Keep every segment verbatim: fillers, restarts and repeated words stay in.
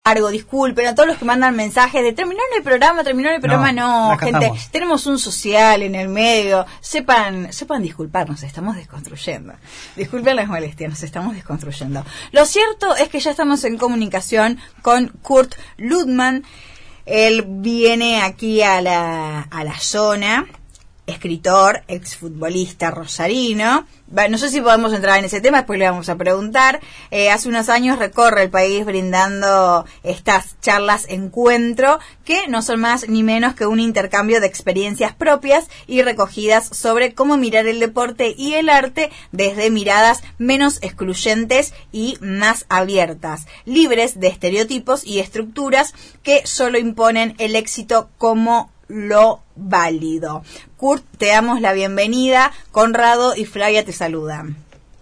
disculpen a todos los que mandan mensajes de terminaron el programa, terminaron el programa, no, no gente, estamos. Tenemos un social en el medio, sepan, sepan disculpar, nos estamos desconstruyendo, disculpen las molestias, nos estamos desconstruyendo. Lo cierto es que ya estamos en comunicación con Kurt Ludmann. Él viene aquí a la, a la zona, escritor, exfutbolista rosarino. No sé si podemos entrar en ese tema, después le vamos a preguntar. Eh, hace unos años recorre el país brindando estas charlas encuentro, que no son más ni menos que un intercambio de experiencias propias y recogidas sobre cómo mirar el deporte y el arte desde miradas menos excluyentes y más abiertas, libres de estereotipos y estructuras que solo imponen el éxito como lo válido. Kurt, te damos la bienvenida. Conrado y Flavia te saludan.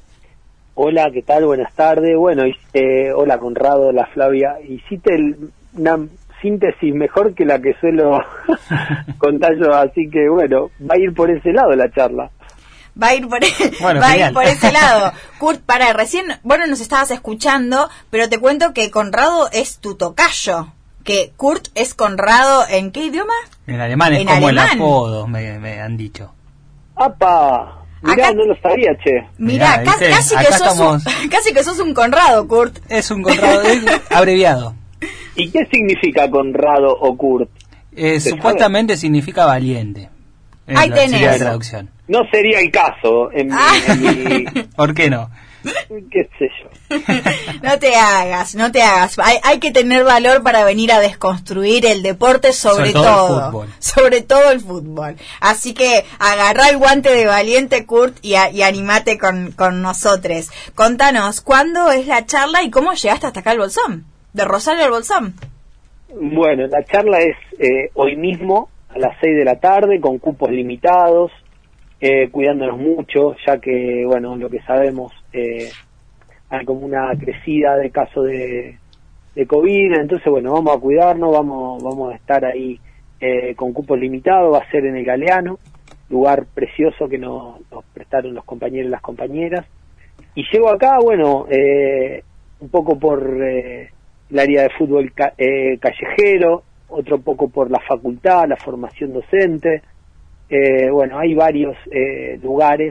Hola, ¿qué tal? Buenas tardes. Bueno, eh, hola Conrado, hola Flavia. Hiciste el, una síntesis mejor que la que suelo contar yo, así que bueno, va a ir por ese lado la charla. Va a ir por, bueno, va a ir por ese lado. Kurt, para, recién, bueno, nos estabas escuchando, pero te cuento que Conrado es tu tocayo. Que Kurt es Conrado, ¿en qué idioma? En alemán, es en como alemán. El apodo, me, me han dicho. ¡Apa! Mirá, acá, no lo sabía, che. Mirá, Mirá dice, casi, que sos estamos... un, casi que sos un Conrado, Kurt. Es un Conrado, es abreviado. ¿Y qué significa Conrado o Kurt? Eh, supuestamente sabe? Significa valiente. Ahí tenés. La traducción. No sería el caso en mi, ah. en mi... ¿Por qué no? ¿Qué sé yo? No te hagas, no te hagas. Hay, hay que tener valor para venir a desconstruir el deporte, sobre, sobre todo, todo. El fútbol. Sobre todo el fútbol. Así que agarrá el guante de valiente, Kurt, y, a, y animate con, con nosotros. Contanos, ¿cuándo es la charla y cómo llegaste hasta acá al Bolsón? De Rosario al Bolsón. Bueno, la charla es eh, hoy mismo a las seis de la tarde con cupos limitados. Eh, cuidándonos mucho, ya que, bueno, lo que sabemos, eh, hay como una crecida de casos de, de COVID, entonces, bueno, vamos a cuidarnos, vamos vamos a estar ahí eh, con cupos limitados, va a ser en el Galeano, lugar precioso que nos, nos prestaron los compañeros y las compañeras, y llego acá, bueno, eh, un poco por eh, el área de fútbol ca- eh, callejero, otro poco por la facultad, la formación docente. Eh, bueno, hay varios eh, lugares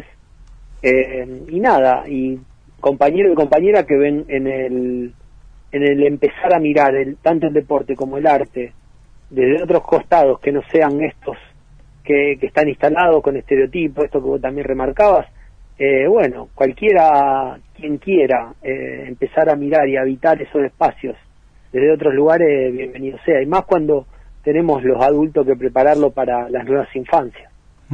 eh, y nada, y compañeros y compañeras que ven en el en el empezar a mirar el, tanto el deporte como el arte desde otros costados que no sean estos que, que están instalados con estereotipos, esto que vos también remarcabas, eh, bueno, cualquiera, quien quiera eh, empezar a mirar y habitar esos espacios desde otros lugares, bienvenido sea, y más cuando tenemos los adultos que prepararlo para las nuevas infancias.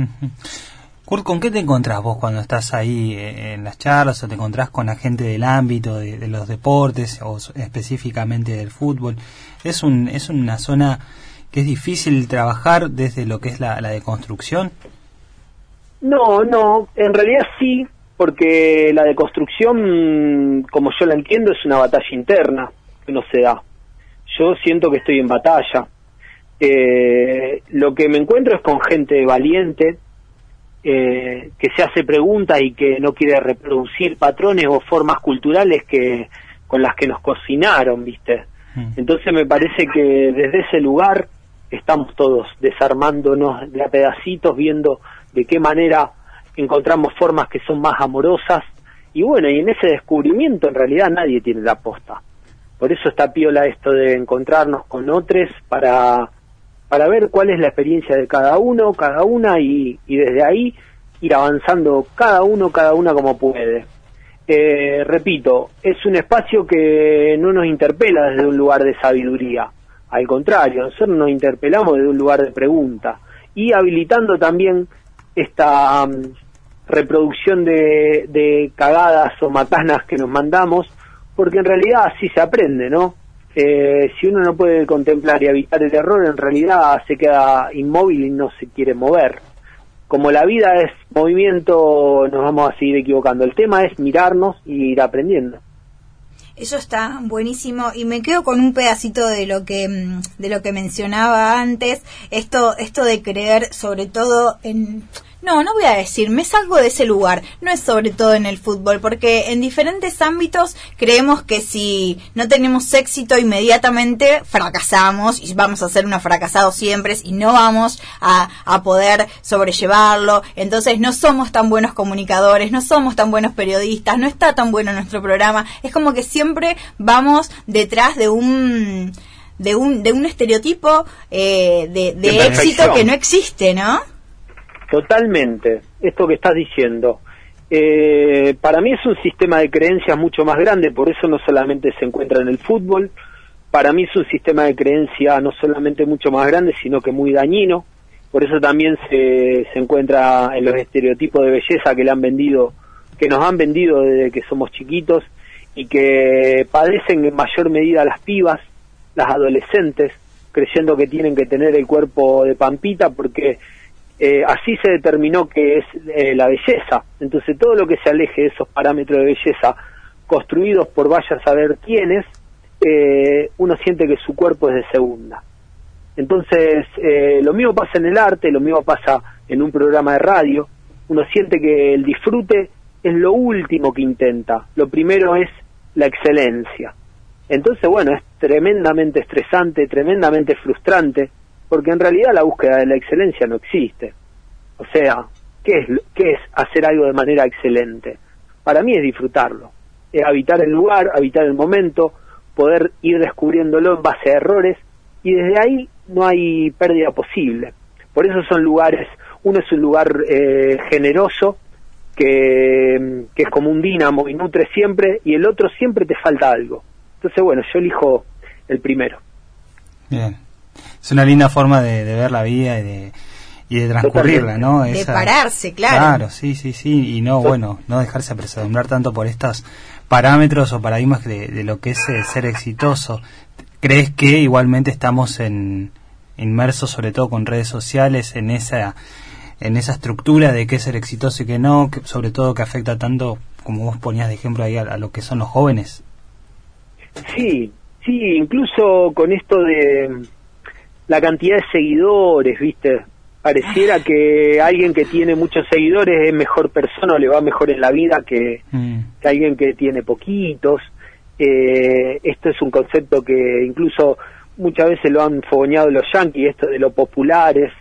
Kurt, ¿con qué te encontrás vos cuando estás ahí en las charlas o te encontrás con la gente del ámbito de, de los deportes o específicamente del fútbol? ¿Es un es una zona que es difícil trabajar desde lo que es la, la deconstrucción? No, no, en realidad sí, porque la deconstrucción, como yo la entiendo, es una batalla interna que no se da. Yo siento que estoy en batalla. Eh, lo que me encuentro es con gente valiente, eh, que se hace preguntas y que no quiere reproducir patrones o formas culturales que con las que nos cocinaron, ¿viste? Mm. Entonces me parece que desde ese lugar estamos todos desarmándonos de a pedacitos, viendo de qué manera encontramos formas que son más amorosas, y bueno, y en ese descubrimiento en realidad nadie tiene la posta. Por eso está piola esto de encontrarnos con otros para para ver cuál es la experiencia de cada uno, cada una, y, y desde ahí ir avanzando cada uno, cada una como puede. Eh, repito, es un espacio que no nos interpela desde un lugar de sabiduría, al contrario, nosotros nos interpelamos desde un lugar de pregunta, y habilitando también esta um, reproducción de, de cagadas o macanas que nos mandamos, porque en realidad así se aprende, ¿no? Eh, si uno no puede contemplar y evitar el error, en realidad se queda inmóvil y no se quiere mover. Como la vida es movimiento, nos vamos a seguir equivocando. El tema es mirarnos y ir aprendiendo. Eso está buenísimo, y me quedo con un pedacito de lo que de lo que mencionaba antes, esto esto de creer sobre todo en no, no voy a decir, me salgo de ese lugar. No es sobre todo en el fútbol, porque en diferentes ámbitos creemos que si no tenemos éxito inmediatamente fracasamos y vamos a ser unos fracasados siempre y no vamos a, a poder sobrellevarlo. Entonces no somos tan buenos comunicadores, no somos tan buenos periodistas, no está tan bueno nuestro programa. Es como que siempre vamos detrás de un... de un de un estereotipo eh, de, de, de éxito que no existe, ¿no? Totalmente, esto que estás diciendo. Eh, para mí es un sistema de creencias mucho más grande, por eso no solamente se encuentra en el fútbol, para mí es un sistema de creencia no solamente mucho más grande, sino que muy dañino, por eso también se, se encuentra en los estereotipos de belleza que le han vendido, que nos han vendido desde que somos chiquitos, y que padecen en mayor medida las pibas, las adolescentes, creyendo que tienen que tener el cuerpo de Pampita porque eh, así se determinó que es eh, la belleza. Entonces todo lo que se aleje de esos parámetros de belleza construidos por vaya a saber quiénes, eh, uno siente que su cuerpo es de segunda. Entonces eh, lo mismo pasa en el arte, lo mismo pasa en un programa de radio. Uno siente que el disfrute es lo último que intenta, lo primero es la excelencia. Entonces, bueno, es tremendamente estresante, tremendamente frustrante, porque en realidad la búsqueda de la excelencia no existe. O sea, ¿qué es, qué es hacer algo de manera excelente? Para mí es disfrutarlo, es habitar el lugar, habitar el momento, poder ir descubriéndolo en base a errores, y desde ahí no hay pérdida posible. Por eso son lugares, uno es un lugar eh, generoso, que, que es como un dínamo y nutre siempre, y el otro siempre te falta algo. Entonces, bueno, yo elijo el primero. Bien. Es una linda forma de, de ver la vida y de, y de transcurrirla, ¿no? De Esa, pararse, claro. Claro, sí, sí, sí. Y no, bueno, no dejarse apesadumbrar tanto por estos parámetros o paradigmas de, de lo que es eh, ser exitoso. ¿Crees que igualmente estamos en, inmersos, sobre todo con redes sociales, en esa en esa estructura de qué es ser exitoso y qué no, que sobre todo que afecta tanto, como vos ponías de ejemplo ahí, a, a lo que son los jóvenes? Sí, sí, incluso con esto de la cantidad de seguidores, ¿viste? Pareciera que alguien que tiene muchos seguidores es mejor persona o le va mejor en la vida que, mm. que alguien que tiene poquitos. Eh, esto es un concepto que incluso muchas veces lo han fogoneado los yanquis, esto de los populares,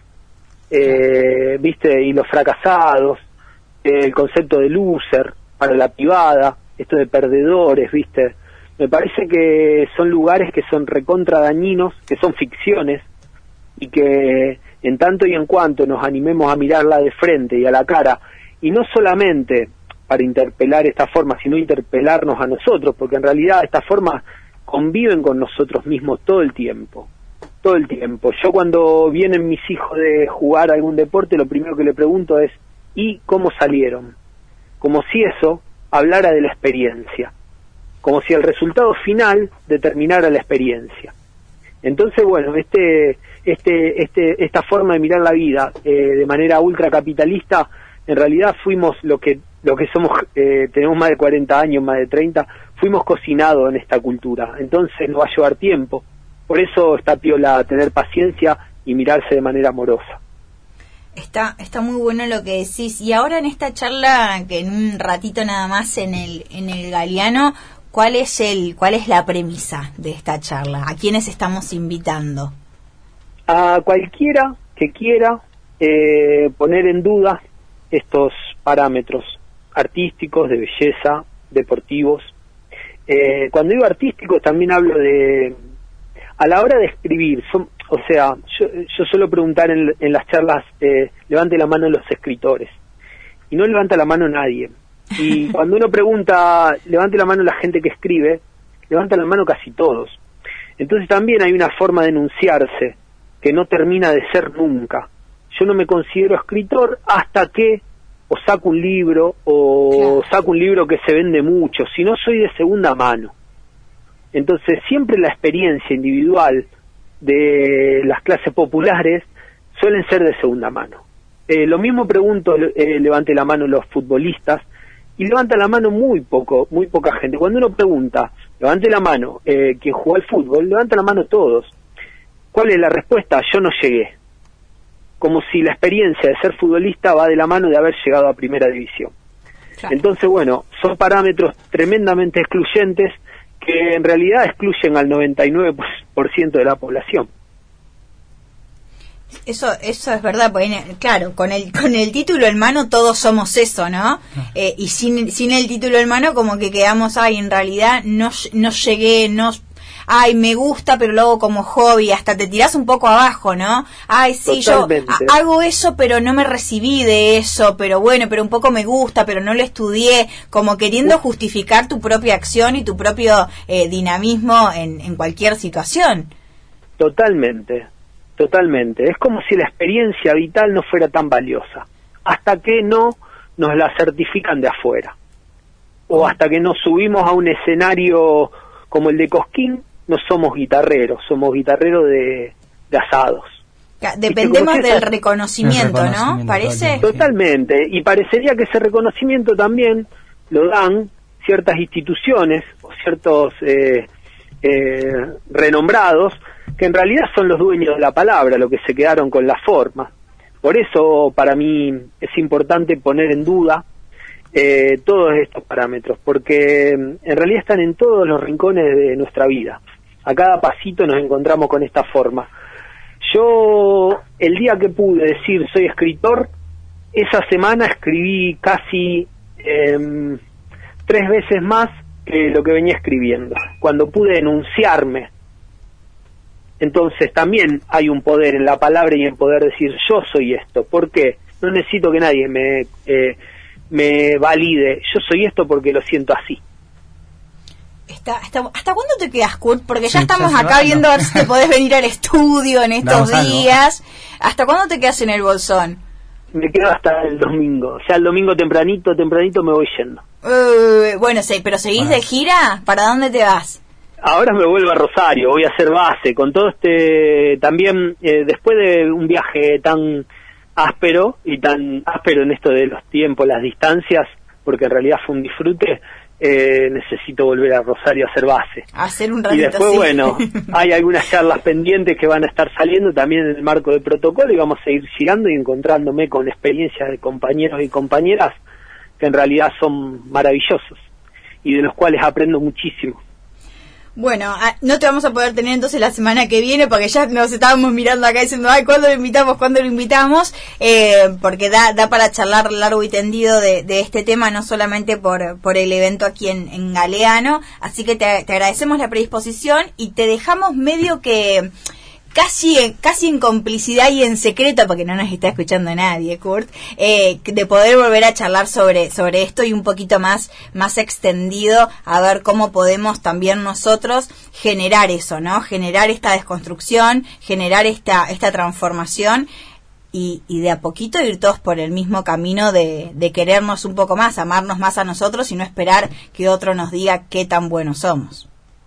eh, ¿viste? Y los fracasados, eh, el concepto de loser para la privada, esto de perdedores, ¿viste? Me parece que son lugares que son recontra dañinos, que son ficciones, y que en tanto y en cuanto nos animemos a mirarla de frente y a la cara, y no solamente para interpelar esta forma, sino interpelarnos a nosotros, porque en realidad estas formas conviven con nosotros mismos todo el tiempo, todo el tiempo. Yo cuando vienen mis hijos de jugar algún deporte, lo primero que le pregunto es, ¿y cómo salieron? Como si eso hablara de la experiencia, como si el resultado final determinara la experiencia. Entonces, bueno, este, este, este, esta forma de mirar la vida eh, de manera ultracapitalista, en realidad fuimos lo que, lo que somos, eh, tenemos más de cuarenta años, más de treinta, fuimos cocinados en esta cultura. Entonces nos va a llevar tiempo. Por eso está piola tener paciencia y mirarse de manera amorosa. Está, está muy bueno lo que decís. Y ahora en esta charla, que en un ratito nada más en el, en el Galeano, ¿cuál es el, cuál es la premisa de esta charla? ¿A quiénes estamos invitando? A cualquiera que quiera eh, poner en duda estos parámetros artísticos, de belleza, deportivos. Eh, cuando digo artísticos también hablo de, a la hora de escribir, son, o sea, yo, yo suelo preguntar en, en las charlas, eh, levante la mano los escritores, y no levanta la mano nadie. Y cuando uno pregunta, levante la mano la gente que escribe, levanta la mano casi todos. Entonces también hay una forma de enunciarse que no termina de ser nunca. Yo no me considero escritor hasta que o saco un libro o claro. saco un libro que se vende mucho, si no soy de segunda mano. Entonces siempre la experiencia individual de las clases populares suelen ser de segunda mano. Eh, lo mismo pregunto, eh, levante la mano los futbolistas, y levanta la mano muy poco, muy poca gente. Cuando uno pregunta, levante la mano, eh, quien jugó al fútbol, levanta la mano todos. ¿Cuál es la respuesta? Yo no llegué. como si la experiencia de ser futbolista va de la mano de haber llegado a primera división. Claro. Entonces, bueno, son parámetros tremendamente excluyentes que en realidad excluyen al noventa y nueve por ciento de la población. Eso eso es verdad, porque claro, con el con el título en mano todos somos eso, ¿no? Eh, y sin sin el título en mano como que quedamos, ay, en realidad no no llegué, no, ay, me gusta, pero luego como hobby, hasta te tirás un poco abajo, ¿no? Ay, sí, Totalmente. yo a, hago eso, pero no me recibí de eso, pero bueno, pero un poco me gusta, pero no lo estudié, como queriendo Uf. justificar tu propia acción y tu propio eh, dinamismo en, en cualquier situación. Totalmente. Totalmente, es como si la experiencia vital no fuera tan valiosa, hasta que no nos la certifican de afuera, o hasta que nos subimos a un escenario como el de Cosquín, no somos guitarreros, somos guitarreros de, de asados. Dependemos del esa... reconocimiento, ¿no? ¿Parece? Totalmente, y parecería que ese reconocimiento también lo dan ciertas instituciones, o ciertos eh, eh, renombrados, que en realidad son los dueños de la palabra, los que se quedaron con la forma. Por eso para mí es importante poner en duda eh, todos estos parámetros, porque en realidad están en todos los rincones de nuestra vida. A cada pasito nos encontramos con esta forma. Yo, el día que pude decir soy escritor, esa semana escribí casi eh, tres veces más que lo que venía escribiendo. Cuando pude enunciarme, entonces también hay un poder en la palabra y en poder decir yo soy esto. ¿Por qué? No necesito que nadie me eh, me valide. Yo soy esto porque lo siento así. Está, hasta, ¿Hasta cuándo te quedas, Kurt? Porque ya sí, estamos ya acá va, viendo no. a ver si te podés venir al estudio en estos Damos días. Algo. ¿Hasta cuándo te quedas en el Bolsón? Me quedo hasta el domingo. Ya el domingo tempranito, tempranito me voy yendo. Uh, bueno, sí, pero ¿seguís bueno. de gira? ¿Para dónde te vas? Ahora me vuelvo a Rosario, voy a hacer base, con todo este, también, eh, después de un viaje tan áspero, y tan áspero en esto de los tiempos, las distancias, porque en realidad fue un disfrute, eh, necesito volver a Rosario a hacer base. A hacer un ratito, y después, sí. bueno, hay algunas charlas pendientes que van a estar saliendo también en el marco del protocolo, y vamos a ir llegando y encontrándome con experiencias de compañeros y compañeras que en realidad son maravillosos, y de los cuales aprendo muchísimo. Bueno, no te vamos a poder tener entonces la semana que viene porque ya nos estábamos mirando acá diciendo, ay, ¿cuándo lo invitamos? ¿Cuándo lo invitamos? Eh, porque da da para charlar largo y tendido de, de este tema, no solamente por por el evento aquí en, en Galeano. Así que te, te agradecemos la predisposición y te dejamos medio que casi casi en complicidad y en secreto, porque no nos está escuchando nadie, Kurt, eh, de poder volver a charlar sobre sobre esto y un poquito más más extendido, a ver cómo podemos también nosotros generar eso, ¿no? Generar esta desconstrucción, generar esta esta transformación y, y de a poquito ir todos por el mismo camino de, de querernos un poco más, amarnos más a nosotros y no esperar que otro nos diga qué tan buenos somos.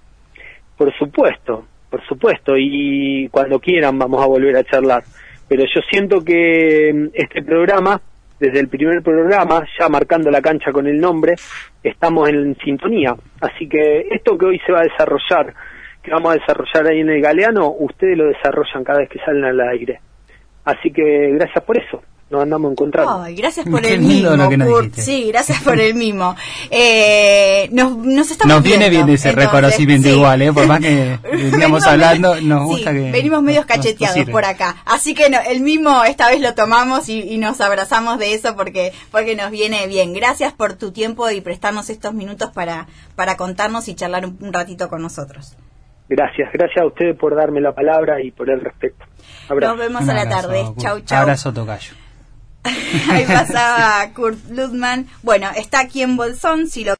Por supuesto. Por supuesto, y cuando quieran vamos a volver a charlar. Pero yo siento que este programa, desde el primer programa, ya marcando la cancha con el nombre, estamos en sintonía. Así que esto que hoy se va a desarrollar, que vamos a desarrollar ahí en el Galeano, ustedes lo desarrollan cada vez que salen al aire. Así que gracias por eso. Nos andamos encontrando. Ay, gracias por el mismo, Kurt. Sí, gracias por el mismo. Eh, nos, nos estamos Nos viene viendo, bien ese entonces, reconocimiento sí. igual, ¿eh? Por más que veníamos hablando, nos sí, gusta que... venimos medios cacheteados nos, nos por acá. Así que no, el mismo esta vez lo tomamos y, y nos abrazamos de eso porque porque nos viene bien. Gracias por tu tiempo y prestarnos estos minutos para, para contarnos y charlar un, un ratito con nosotros. Gracias, gracias a ustedes por darme la palabra y por el respeto. Abrazo. Nos vemos un a la abrazo, tarde. Kurt. Chau, chau. Abrazo, tocayo. Ahí pasaba Kurt Ludman. Bueno, está aquí en Bolsón, si lo